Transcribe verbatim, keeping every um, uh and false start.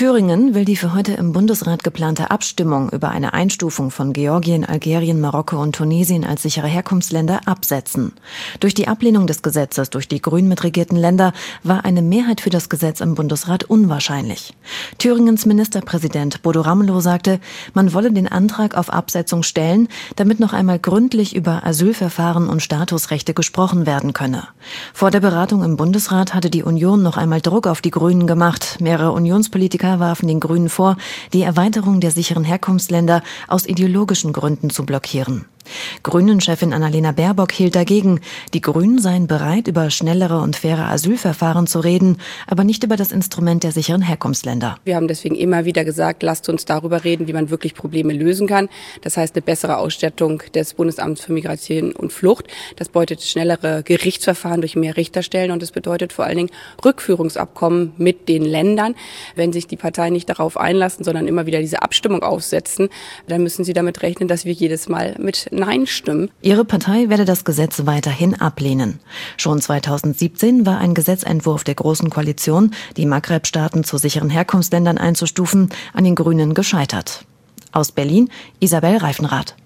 Thüringen will die für heute im Bundesrat geplante Abstimmung über eine Einstufung von Georgien, Algerien, Marokko und Tunesien als sichere Herkunftsländer absetzen. Durch die Ablehnung des Gesetzes durch die grün mitregierten Länder war eine Mehrheit für das Gesetz im Bundesrat unwahrscheinlich. Thüringens Ministerpräsident Bodo Ramelow sagte, man wolle den Antrag auf Absetzung stellen, damit noch einmal gründlich über Asylverfahren und Statusrechte gesprochen werden könne. Vor der Beratung im Bundesrat hatte die Union noch einmal Druck auf die Grünen gemacht. Mehrere Unionspolitiker warfen den Grünen vor, die Erweiterung der sicheren Herkunftsländer aus ideologischen Gründen zu blockieren. Grünen-Chefin Annalena Baerbock hielt dagegen. Die Grünen seien bereit, über schnellere und faire Asylverfahren zu reden, aber nicht über das Instrument der sicheren Herkunftsländer. Wir haben deswegen immer wieder gesagt, lasst uns darüber reden, wie man wirklich Probleme lösen kann. Das heißt, eine bessere Ausstattung des Bundesamts für Migration und Flucht. Das bedeutet schnellere Gerichtsverfahren durch mehr Richterstellen und es bedeutet vor allen Dingen Rückführungsabkommen mit den Ländern. Wenn sich die Parteien nicht darauf einlassen, sondern immer wieder diese Abstimmung aufsetzen, dann müssen sie damit rechnen, dass wir jedes Mal mit Nein stimmen. Ihre Partei werde das Gesetz weiterhin ablehnen. Schon zweitausendsiebzehn war ein Gesetzentwurf der Großen Koalition, die Maghreb-Staaten zu sicheren Herkunftsländern einzustufen, an den Grünen gescheitert. Aus Berlin, Isabel Reifenrath.